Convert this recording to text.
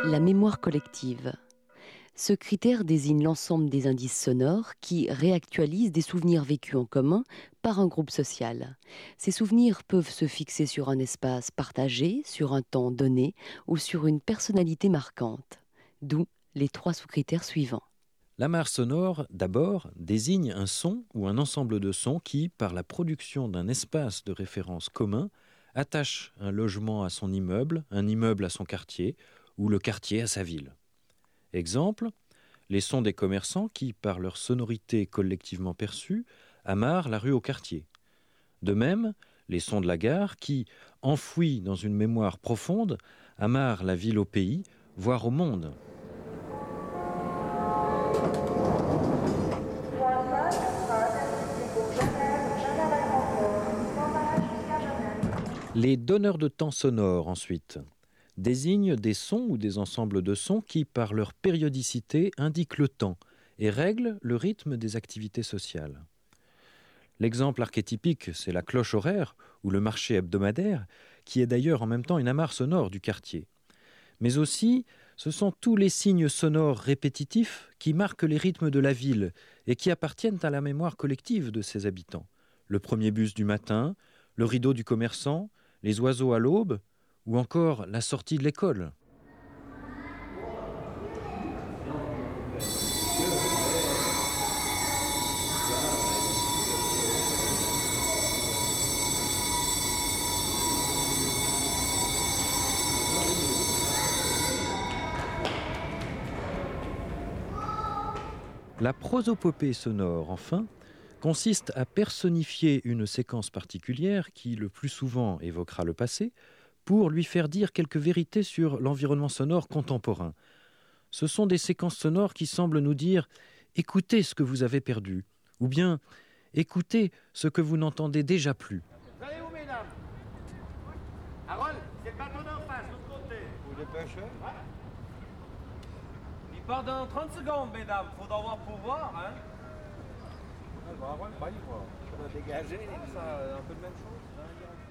La mémoire collective. Ce critère désigne l'ensemble des indices sonores qui réactualisent des souvenirs vécus en commun par un groupe social. Ces souvenirs peuvent se fixer sur un espace partagé, sur un temps donné ou sur une personnalité marquante. D'où les trois sous-critères suivants. L'amarre sonore, d'abord, désigne un son ou un ensemble de sons qui, par la production d'un espace de référence commun, attache un logement à son immeuble, un immeuble à son quartier, ou le quartier à sa ville. Exemple, les sons des commerçants qui, par leur sonorité collectivement perçue, amarrent la rue au quartier. De même, les sons de la gare qui, enfouis dans une mémoire profonde, amarrent la ville au pays, voire au monde. Les donneurs de temps sonore, ensuite, désignent des sons ou des ensembles de sons qui, par leur périodicité, indiquent le temps et règlent le rythme des activités sociales. L'exemple archétypique, c'est la cloche horaire ou le marché hebdomadaire, qui est d'ailleurs en même temps une amarre sonore du quartier. Mais aussi, ce sont tous les signes sonores répétitifs qui marquent les rythmes de la ville et qui appartiennent à la mémoire collective de ses habitants. Le premier bus du matin, le rideau du commerçant, les oiseaux à l'aube, ou encore la sortie de l'école. La prosopopée sonore, enfin, consiste à personnifier une séquence particulière qui, le plus souvent, évoquera le passé, pour lui faire dire quelques vérités sur l'environnement sonore contemporain. Ce sont des séquences sonores qui semblent nous dire « écoutez ce que vous avez perdu » ou bien « écoutez ce que vous n'entendez déjà plus ». Vous allez où, mesdames? Harold, c'est le bateau d'en face, de l'autre côté. Vous dépêchez? Ouais. Il part dans 30 secondes, mesdames. Faudra avoir pour voir, hein? On va dégager, ça, un peu de même chose.